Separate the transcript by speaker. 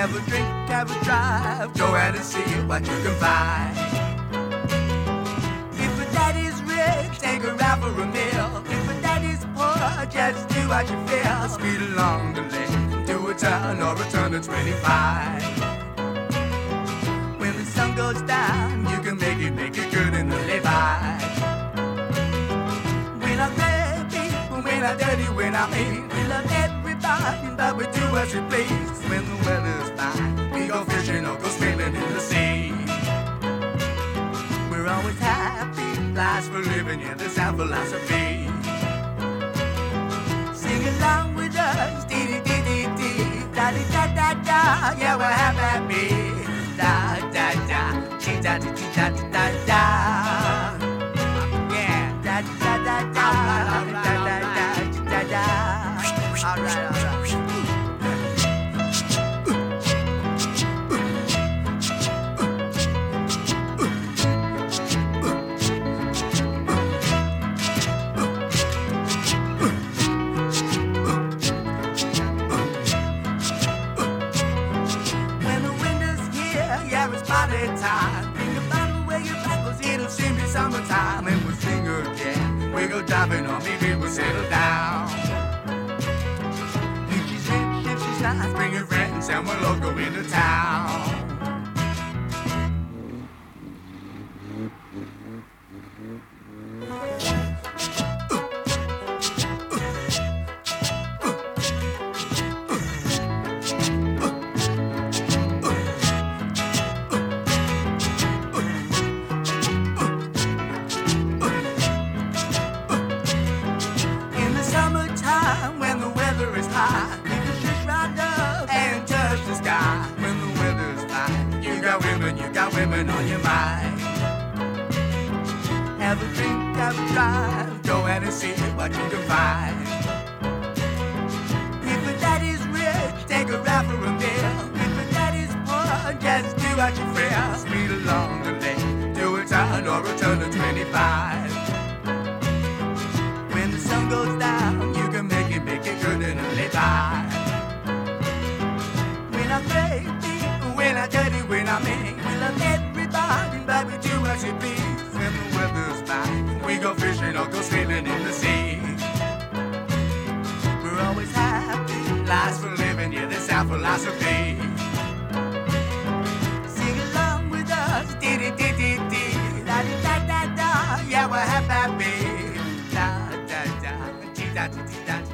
Speaker 1: Have a drink, have a drive, go out and see what you can find. If a daddy's rich, take her out for a meal. If a daddy's poor, just do what you feel. Speed along the lane, do a turn or a turn to 25. When the sun goes down, you can make it good in the lay-by. We're not bad people, we're not dirty, we're not mean. We love everybody, but we do as we please. When the weather's fine, we go fishing or go swimming in the sea. We're always happy, life's for living, yeah, that's our philosophy. Sing along with us, dee-dee-dee-dee-dee, da-dee-da-da-da, yeah, we're happy. Da-da-da, dee-da-dee-da-da-da-da. Yeah, da-da-da-da, da-da-da-da-da-da. All right, all right. Time. Think about the way your back goes, it'll soon be summertime. And we'll sing again, we go diving or maybe we'll settle down. If she's rich, if she's nice, bring your friends and we'll all go into town. When the weather is hot, you can just ride up and touch the sky. When the weather's fine, you got women on your mind. Have a drink, have a drive, go out and see what you can find. If a daddy's rich, take her out for a meal. If a daddy's poor, just do what you feel. Speed along the lane, do a turn or a turn to 25. When the sun goes down, you can make it good in a lay-by. We're not crazy, we're not dirty, we're not mean. We love everybody, but we do as we please. When the weather's fine, we go fishing or go swimming in the sea. We're always happy, life's for living, yeah, that's our philosophy. Sing along with us, dee-dee-dee-dee-dee, da-dee-da-da-da, yeah, we're happy. Da-da-da, dee-da-dee-da-da.